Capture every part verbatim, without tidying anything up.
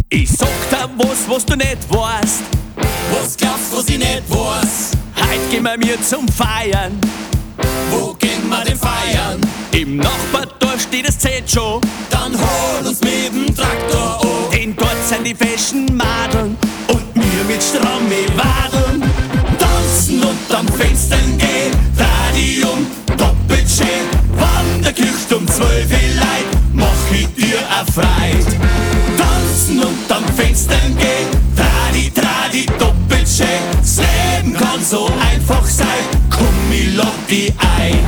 Ich sag dir was, was du nicht weißt. Was glaubst, was ich nicht weiß? Heut gehen wir mir zum Feiern. Wo gehen wir denn feiern? Im Nachbardorf steht das Zelt schon. Dann hol uns mit dem Traktor an. Denn dort sind die feschen Madeln und wir mit Stramme wadeln. Tanzen unterm Fenster gehen, Radium doppelt schön. Wann der Kircht um zwölf Leid, mach ich dir a Freit. Tanzen unterm Fenster gehen, Tradi, Tradi, doppelt schön. Das Leben kann so einfach sein, komm, ich lad dich ein.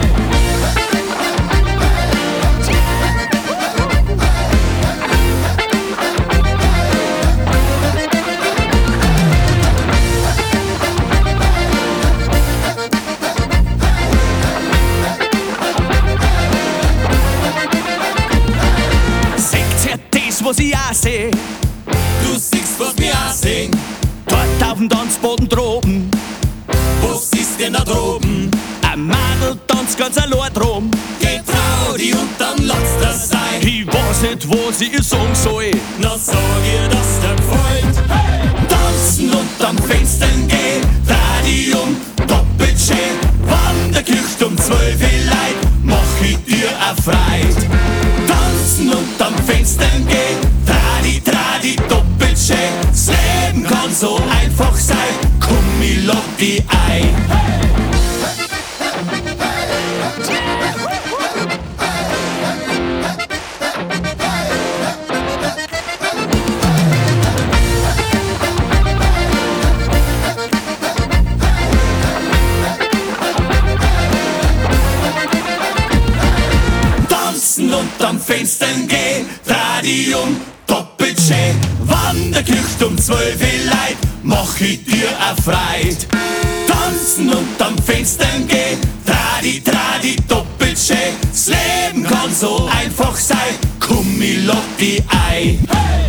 Was ich auch seh, du siehst, was wir auch sehen. Dort auf dem Tanzboden droben, was ist denn da droben? Ein Madel tanzt ganz allein drum. Getrau dich und dann lass das sein. Ich weiß nicht, was ich ihr sagen soll. Na sag ihr, dass dir gefällt. Hey! Tanzen unterm Fenster gehen, Radium doppelt schön. Wann der Kircht um zwölf Leid, mach ich dir a Freit. Tanzen unterm Fenster gehen, Tradi, Tradi, doppelt schön. Das Leben kann so einfach sein, komm, ich lad dich ein. Tanzen unterm Fenster gehen, Radium doppelt schön. Wann der Kircht um zwölf Leid, mach ich dir a Freit. Tanzen unterm Fenster gehen, Tradi, Tradi, doppelt schön. Das Leben kann so einfach sein, komm, ich lad dich ein. Hey!